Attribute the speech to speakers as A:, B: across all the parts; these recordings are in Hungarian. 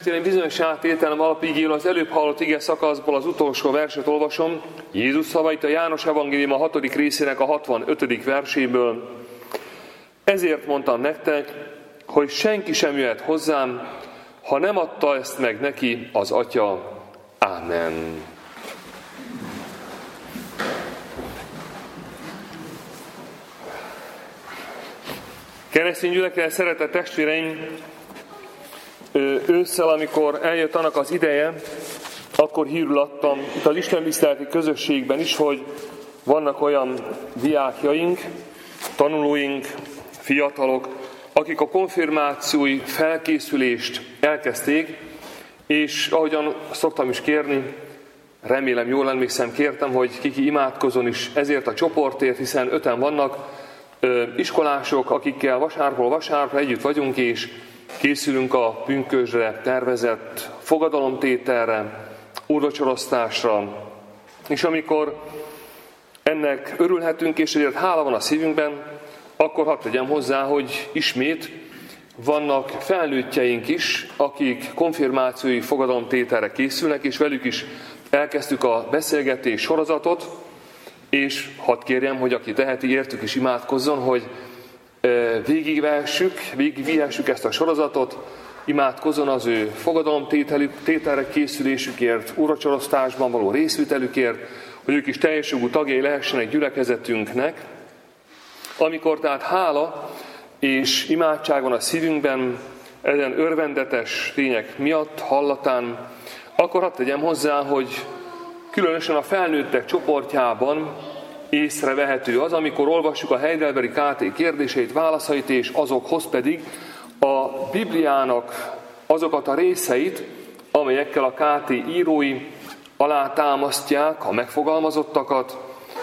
A: Én bizonyos átételem alapigéről az előbb hallott ige szakaszból az utolsó verset olvasom, Jézus szavait a János evangélium a 6. részének a 65. verséből. Ezért mondtam nektek, hogy senki sem jöhet hozzám, ha nem adta ezt meg neki az Atya. Ámen. Keresztény gyülekezet, szeretett testvéreim, ősszel, amikor eljött annak az ideje, akkor hírül adtam itt az istentiszteleti közösségben is, hogy vannak olyan diákjaink, tanulóink, fiatalok, akik a konfirmációi felkészülést elkezdték, és ahogyan szoktam is kérni, remélem jól emlékszem, kértem, hogy ki imádkozzon is ezért a csoportért, hiszen 5-en vannak iskolások, akikkel vasárról vasárra együtt vagyunk, és készülünk a pünkösdre tervezett fogadalomtételre, úrvacsorosztásra, és amikor ennek örülhetünk, és ezért hála van a szívünkben, akkor hadd tegyem hozzá, hogy ismét vannak felnőttjeink is, akik konfirmációi fogadalomtételre készülnek, és velük is elkezdtük a beszélgetés sorozatot, és hadd kérjem, hogy aki teheti, értük is imádkozzon, hogy végigvihessük ezt a sorozatot, imádkozzon az ő fogadalomtételre készülésükért, úrvacsorosztásban való részvételükért, hogy ők is teljes jogú tagjai lehessenek gyülekezetünknek. Amikor tehát hála és imádság van a szívünkben ezen örvendetes tények miatt, hallatán, akkor hadd tegyem hozzá, hogy különösen a felnőttek csoportjában észrevehető az, amikor olvassuk a Heidelbergi KT kérdéseit, válaszait, és azokhoz pedig a Bibliának azokat a részeit, amelyekkel a KT írói alátámasztják a megfogalmazottakat,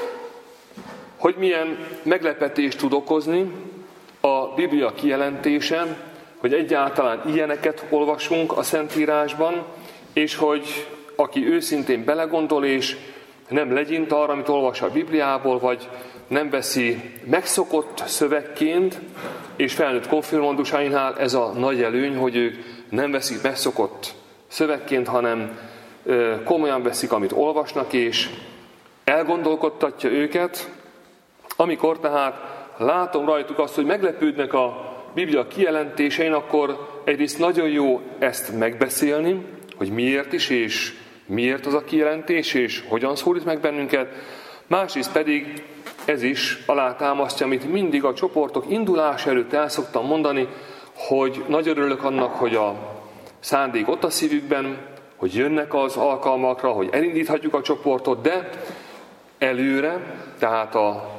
A: hogy milyen meglepetést tud okozni a Biblia kijelentése, hogy egyáltalán ilyeneket olvasunk a Szentírásban, és hogy aki őszintén belegondol, és nem legyint arra, amit olvas a Bibliából, vagy nem veszi megszokott szövegként, és felnőtt konfirmandusainál ez a nagy előny, hogy ők nem veszik megszokott szövegként, hanem komolyan veszik, amit olvasnak, és elgondolkodtatja őket, amikor tehát látom rajtuk azt, hogy meglepődnek a Biblia kijelentésein, akkor egyrészt nagyon jó ezt megbeszélni, hogy miért is, és miért az a kijelentés, és hogyan szólít meg bennünket. Másrészt pedig ez is alátámasztja, amit mindig a csoportok indulása előtt el szoktam mondani, hogy nagyon örülök annak, hogy a szándék ott a szívükben, hogy jönnek az alkalmakra, hogy elindíthatjuk a csoportot, de előre, tehát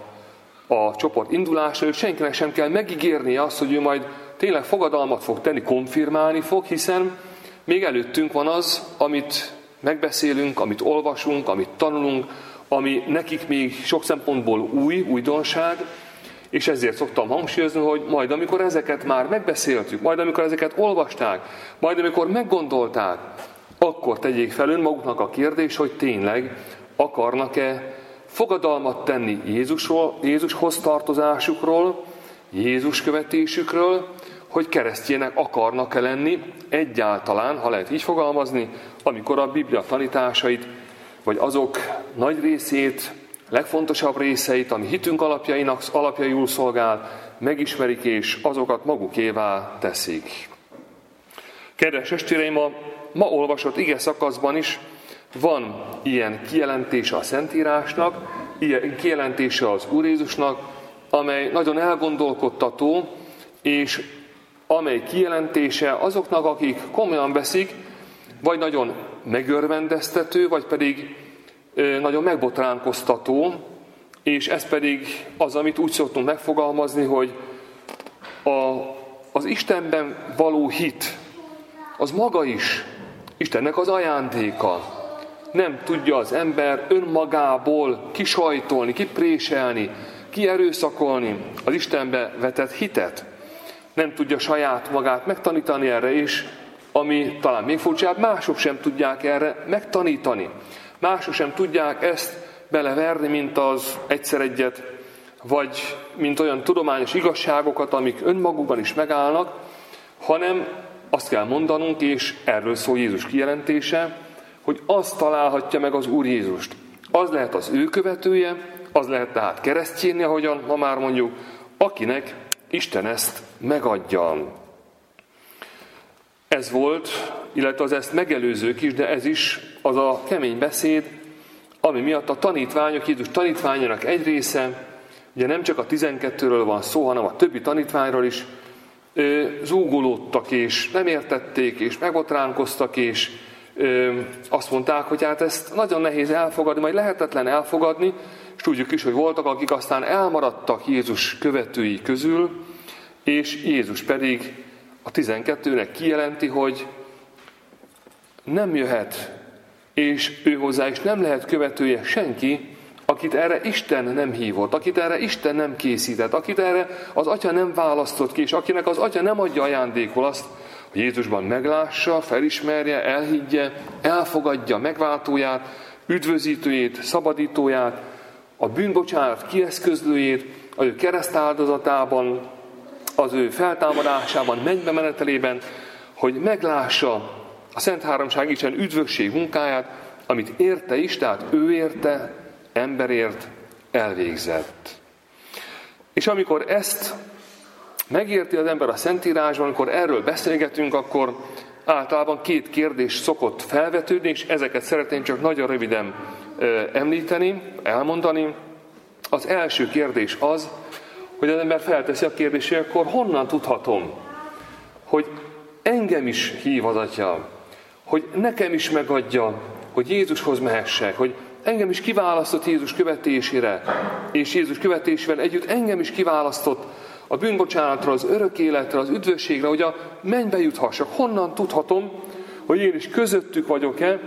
A: a csoport indulása előtt senkinek sem kell megígérnie azt, hogy ő majd tényleg fogadalmat fog tenni, konfirmálni fog, hiszen még előttünk van az, amit megbeszélünk, amit olvasunk, amit tanulunk, ami nekik még sok szempontból újdonság, és ezért szoktam hangsúlyozni, hogy majd amikor ezeket már megbeszéltük, majd amikor ezeket olvasták, majd amikor meggondolták, akkor tegyék fel önmaguknak a kérdés, hogy tényleg akarnak-e fogadalmat tenni Jézushoz tartozásukról, Jézus követésükről, hogy keresztjének akarnak-e lenni egyáltalán, ha lehet így fogalmazni, amikor a Biblia tanításait, vagy azok nagy részét, legfontosabb részeit, ami hitünk alapjaiul szolgál, megismerik, és azokat magukévá teszik. Kedves testvéreim, a ma olvasott ige szakaszban is van ilyen kijelentése a Szentírásnak, ilyen kijelentése az Úr Jézusnak, amely nagyon elgondolkodtató, és amely kijelentése azoknak, akik komolyan veszik, vagy nagyon megörvendeztető, vagy pedig nagyon megbotránkoztató, és ez pedig az, amit úgy szoktunk megfogalmazni, hogy az Istenben való hit, az maga is Istennek az ajándéka. Nem tudja az ember önmagából kisajtolni, kipréselni, kierőszakolni az Istenbe vetett hitet. Nem tudja saját magát megtanítani erre, és ami talán még furcsább, mások sem tudják erre megtanítani. Mások sem tudják ezt beleverni, mint az egyszer egyet, vagy mint olyan tudományos igazságokat, amik önmagukban is megállnak, hanem azt kell mondanunk, és erről szól Jézus kijelentése, hogy az találhatja meg az Úr Jézust. Az lehet az ő követője, az lehet tehát keresztjénje, ahogyan ma már mondjuk, akinek Isten ezt megadja. Ez volt, illetve az ezt megelőzők is, de ez is az a kemény beszéd, ami miatt a tanítványok, Jézus tanítványának egy része, ugye nem csak a 12-ről van szó, hanem a többi tanítványról is, zúgolódtak, és nem értették, és megbotránkoztak, és azt mondták, hogy hát ezt nagyon nehéz elfogadni, majd lehetetlen elfogadni, és tudjuk is, hogy voltak, akik aztán elmaradtak Jézus követői közül, és Jézus pedig a 12-nek kijelenti, hogy nem jöhet, és ő hozzá is nem lehet követője senki, akit erre Isten nem hívott, akit erre Isten nem készített, akit erre az Atya nem választott ki, és akinek az Atya nem adja ajándékul azt, hogy Jézusban meglássa, felismerje, elhiggye, elfogadja megváltóját, üdvözítőjét, szabadítóját, a bűnbocsánat kieszközlőjét, az ő keresztáldozatában, az ő feltámadásában, mennybe menetelében, hogy meglássa a Szent Háromság Isten üdvösség munkáját, amit érte is, tehát ő érte, emberért elvégzett. És amikor ezt megérti az ember a Szentírásban, amikor erről beszélgetünk, akkor általában 2 kérdés szokott felvetődni, és ezeket szeretném csak nagyon röviden említeni, elmondani. Az első kérdés az, hogy az ember felteszi a kérdést, hogy akkor honnan tudhatom, hogy engem is hív az Atya, hogy nekem is megadja, hogy Jézushoz mehessek, hogy engem is kiválasztott Jézus követésére, és Jézus követésével együtt engem is kiválasztott a bűnbocsánatra, az örök életre, az üdvösségre, hogy a mennybe juthassak. Honnan tudhatom, hogy én is közöttük vagyok-e,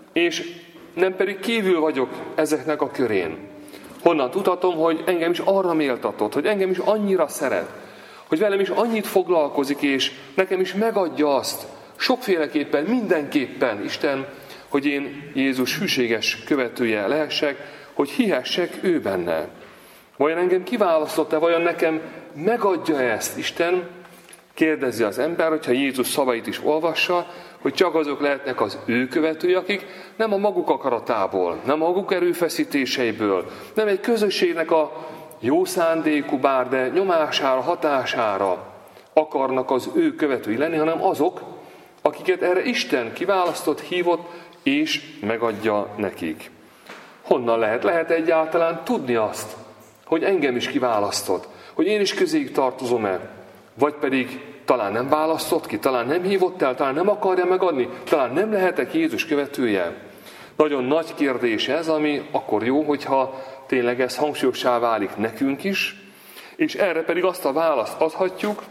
A: és nem pedig kívül vagyok ezeknek a körén. Honnan tudhatom, hogy engem is arra méltatott, hogy engem is annyira szeret, hogy velem is annyit foglalkozik, és nekem is megadja azt, sokféleképpen, mindenképpen Isten, hogy én Jézus hűséges követője lehessek, hogy hihessek ő benne. Vajon engem kiválasztott-e, vajon nekem megadja ezt Isten? Kérdezi az ember, hogyha Jézus szavait is olvassa, hogy csak azok lehetnek az ő követői, akik nem a maguk akaratából, nem a maguk erőfeszítéseiből, nem egy közösségnek a jó szándékú, bár de nyomására, hatására akarnak az ő követői lenni, hanem azok, akiket erre Isten kiválasztott, hívott, és megadja nekik. Honnan lehet? Lehet egyáltalán tudni azt, hogy engem is kiválasztott, hogy én is közéig tartozom-e, vagy pedig talán nem választott ki, talán nem hívott el, talán nem akarja megadni, talán nem lehetek Jézus követője. Nagyon nagy kérdés ez, ami akkor jó, hogyha tényleg ez hangsúlyossá válik nekünk is, és erre pedig azt a választ adhatjuk,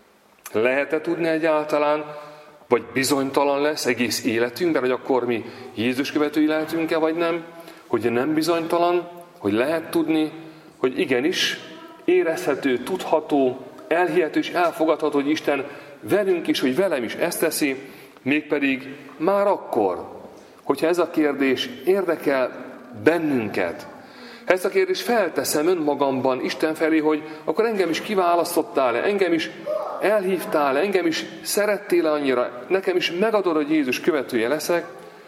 A: lehet-e tudni egyáltalán, vagy bizonytalan lesz egész életünkben, hogy akkor mi Jézus követői lehetünk-e, vagy nem, hogy nem bizonytalan, hogy lehet tudni, hogy igenis érezhető, tudható, elhihető és elfogadható, hogy Isten velünk is, hogy velem is ezt teszi, mégpedig már akkor, hogyha ez a kérdés érdekel bennünket. Ha ezt a kérdést felteszem önmagamban Isten felé, hogy akkor engem is kiválasztottál-e, engem is elhívtál-e, engem is szerettél-e annyira, nekem is megadod, hogy Jézus követője leszek.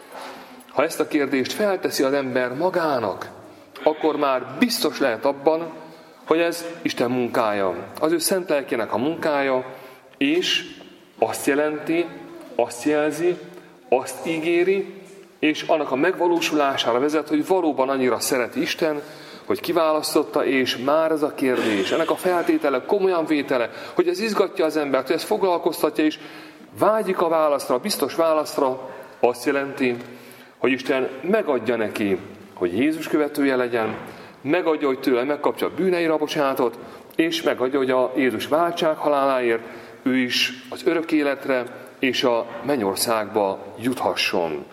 A: Ha ezt a kérdést felteszi az ember magának, akkor már biztos lehet abban, hogy ez Isten munkája, az ő szent lelkének a munkája, és azt jelenti, azt jelzi, azt ígéri, és annak a megvalósulására vezet, hogy valóban annyira szereti Isten, hogy kiválasztotta, és már ez a kérdés, ennek a feltétele, komolyan vétele, hogy ez izgatja az embert, hogy ez foglalkoztatja, és vágyik a válaszra, a biztos válaszra, azt jelenti, hogy Isten megadja neki, hogy Jézus követője legyen, megadja, hogy tőle megkapja a bűneire a bocsánatot, és megadja, hogy a Jézus váltság haláláért ő is az örök életre és a mennyországba juthasson.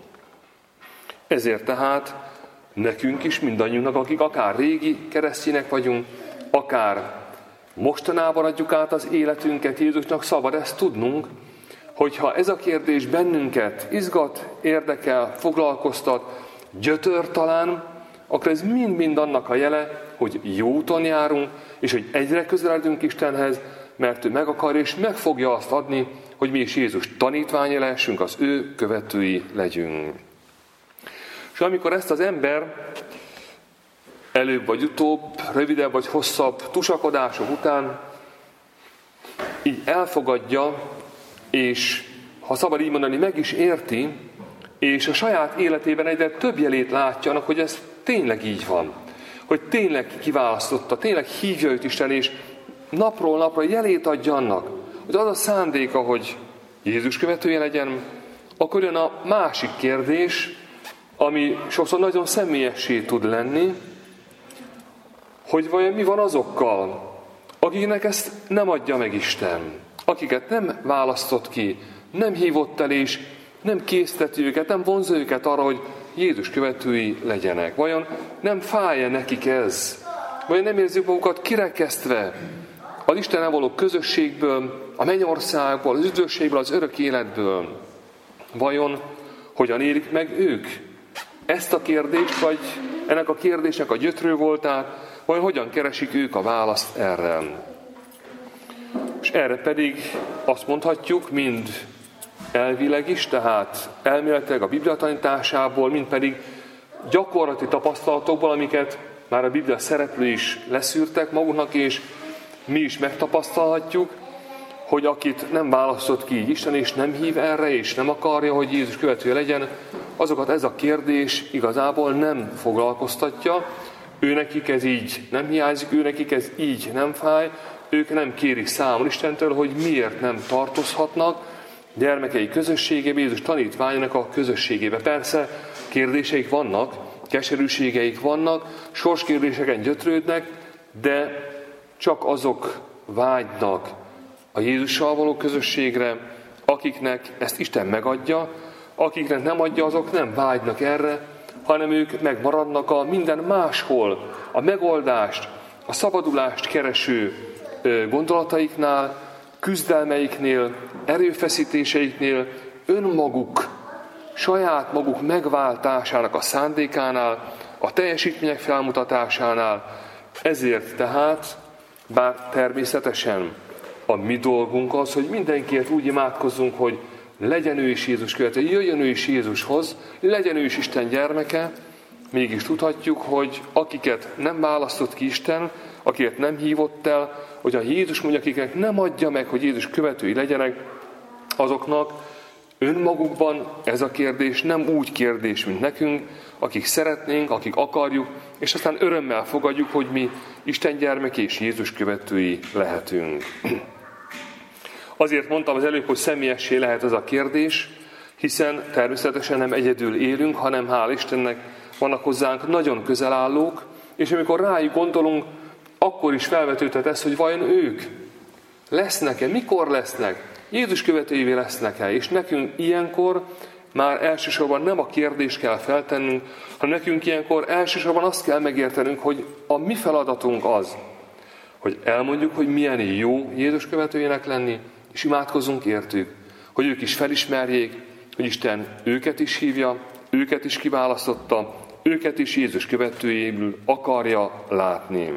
A: Ezért tehát nekünk is, mindannyiunknak, akik akár régi keresztjének vagyunk, akár mostanában adjuk át az életünket Jézusnak, szabad ezt tudnunk, hogyha ez a kérdés bennünket izgat, érdekel, foglalkoztat, gyötör talán, akkor ez mind-mind annak a jele, hogy jó úton járunk, és hogy egyre közeledünk Istenhez, mert ő meg akar és meg fogja azt adni, hogy mi is Jézus tanítványi lehessünk, az ő követői legyünk. És amikor ezt az ember előbb vagy utóbb, rövidebb vagy hosszabb tusakodások után így elfogadja, és ha szabad így mondani, meg is érti, és a saját életében egyre több jelét látja annak, hogy ez tényleg így van. Hogy tényleg kiválasztotta, tényleg hívja őt Isten, és napról napra jelét adja annak, hogy az a szándéka, hogy Jézus követője legyen, akkor jön a másik kérdés, ami sokszor nagyon személyessé tud lenni, hogy vajon mi van azokkal, akiknek ezt nem adja meg Isten, akiket nem választott ki, nem hívott el, és nem készteti őket, nem vonzza őket arra, hogy Jézus követői legyenek. Vajon nem fáj-e nekik ez? Vajon nem érzik magukat kirekesztve az Istennel való közösségből, a mennyországból, az üdvösségből, az örök életből? Vajon hogyan élik meg ők ezt a kérdést, vagy ennek a kérdésnek a gyötrő voltát, vajon hogyan keresik ők a választ erre? És erre pedig azt mondhatjuk, mind elvileg is, tehát elméletileg a Biblia tanításából, mind pedig gyakorlati tapasztalatokból, amiket már a Biblia szereplői is leszűrtek maguknak, és mi is megtapasztalhatjuk, hogy akit nem választott ki így Isten, és nem hív erre, és nem akarja, hogy Jézus követője legyen, azokat ez a kérdés igazából nem foglalkoztatja, őnekik ez így nem hiányzik, őnekik ez így nem fáj, ők nem kérik számon Istentől, hogy miért nem tartozhatnak gyermekei közösségébe, Jézus tanítványának a közösségébe. Persze kérdéseik vannak, keserűségeik vannak, sorskérdéseken gyötrődnek, de csak azok vágynak a Jézussal való közösségre, akiknek ezt Isten megadja, akiknek nem adja, azok nem vágynak erre, hanem ők megmaradnak a minden máshol, a megoldást, a szabadulást kereső gondolataiknál, küzdelmeiknél, erőfeszítéseiknél, önmaguk, saját maguk megváltásának a szándékánál, a teljesítmények felmutatásánál. Ezért tehát, bár természetesen a mi dolgunk az, hogy mindenkiért úgy imádkozzunk, hogy legyen ő is Jézus követője, jöjjön ő is Jézushoz, legyen ő is Isten gyermeke, mégis tudhatjuk, hogy akiket nem választott ki Isten, akiket nem hívott el, hogy a Jézus mondja, akiknek nem adja meg, hogy Jézus követői legyenek, azoknak önmagukban ez a kérdés nem úgy kérdés, mint nekünk, akik szeretnénk, akik akarjuk, és aztán örömmel fogadjuk, hogy mi Isten gyermeki és Jézus követői lehetünk. Azért mondtam az előbb, hogy személyessé lehet ez a kérdés, hiszen természetesen nem egyedül élünk, hanem hál' Istennek vannak hozzánk nagyon közel állók, és amikor rájuk gondolunk, akkor is felvetődhet ez, hogy vajon ők lesznek-e, mikor lesznek, Jézus követőivé lesznek-e, és nekünk ilyenkor már elsősorban nem a kérdést kell feltennünk, hanem nekünk ilyenkor elsősorban azt kell megértenünk, hogy a mi feladatunk az, hogy elmondjuk, hogy milyen jó Jézus követőjének lenni, és imádkozunk értük, hogy ők is felismerjék, hogy Isten őket is hívja, őket is kiválasztotta, őket is Jézus követőjéből akarja látni.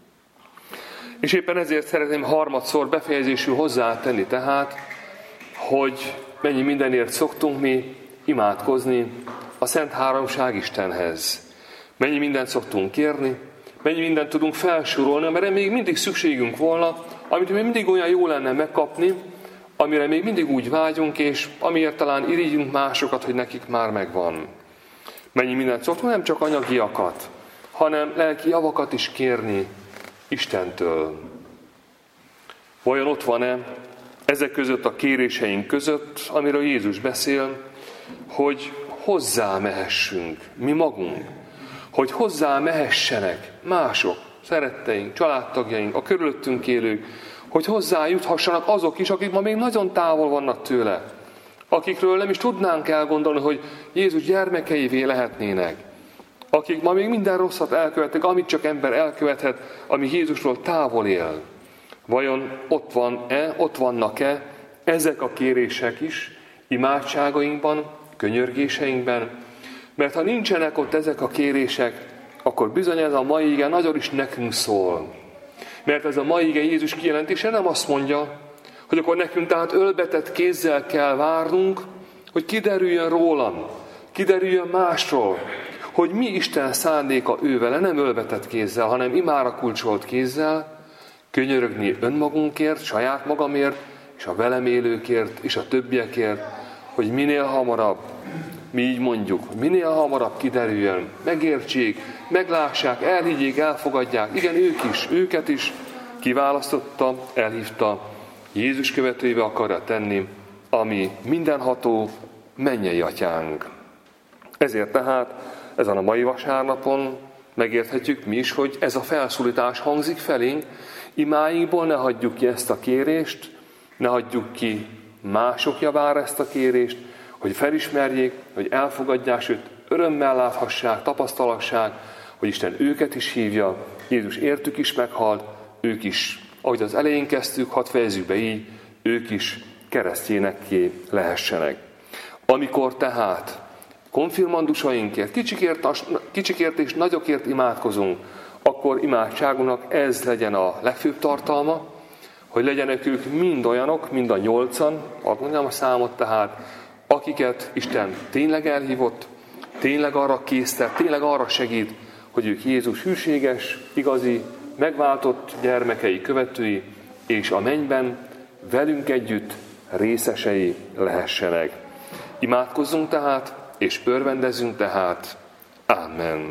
A: És éppen ezért szeretném harmadszor befejezésül hozzátenni tehát, hogy mennyi mindenért szoktunk mi imádkozni a Szent Háromság Istenhez. Mennyi mindent szoktunk kérni, mennyi mindent tudunk felsorolni, amire még mindig szükségünk volna, amit még mindig olyan jó lenne megkapni, amire még mindig úgy vágyunk, és amiért talán irigyünk másokat, hogy nekik már megvan. Mennyi mindent szoktunk, nem csak anyagiakat, hanem lelki javakat is kérni Istentől. Vajon ott van-e ezek között a kéréseink között, amiről Jézus beszél, hogy hozzá mehessünk, mi magunk, hogy hozzá mehessenek mások, szeretteink, családtagjaink, a körülöttünk élők, hogy hozzá juthassanak azok is, akik ma még nagyon távol vannak tőle, akikről nem is tudnánk elgondolni, hogy Jézus gyermekeivé lehetnének, akik ma még minden rosszat elkövetnek, amit csak ember elkövethet, ami Jézusról távol él. Vajon ott vannak-e ezek a kérések is imádságainkban, könyörgéseinkben? Mert ha nincsenek ott ezek a kérések, akkor bizony ez a mai ige nagyon is nekünk szól. Mert ez a mai ige Jézus kijelentése nem azt mondja, Hogy akkor nekünk tehát ölbetett kézzel kell várnunk, hogy kiderüljön rólam, kiderüljön másról, hogy mi Isten szándéka ő vele, nem ölbetett kézzel, hanem imára kulcsolt kézzel, könyörögni önmagunkért, saját magamért, és a velem élőkért, és a többiekért, hogy minél hamarabb, mi így mondjuk, minél hamarabb kiderüljön, megértsék, meglássák, elhiggyék, elfogadják. Igen, őket is kiválasztotta, elhívta, Jézus követőivé akarja tenni, ami mindenható mennyei atyánk. Ezért tehát ezen a mai vasárnapon megérthetjük mi is, hogy ez a felszólítás hangzik felénk, imáinkból ne hagyjuk ki ezt a kérést, ne hagyjuk ki mások javára ezt a kérést, hogy felismerjék, hogy elfogadják, sőt örömmel láthassák, tapasztalassák, hogy Isten őket is hívja, Jézus értük is meghalt, ők is, ahogy az elején kezdtük, hadd fejezzük be így, ők is keresztjénekké lehessenek. Amikor tehát konfirmandusainkért, kicsikért és nagyokért imádkozunk, akkor imádságunknak ez legyen a legfőbb tartalma, hogy legyenek ők mind olyanok, mind a 8-an, hadd mondjam a számot tehát, akiket Isten tényleg elhívott, tényleg arra késztet, tényleg arra segít, hogy ők Jézus hűséges, igazi, megváltott gyermekei, követői, és a mennyben velünk együtt részesei lehessenek. Imádkozzunk tehát, és örvendezzünk tehát. Amen.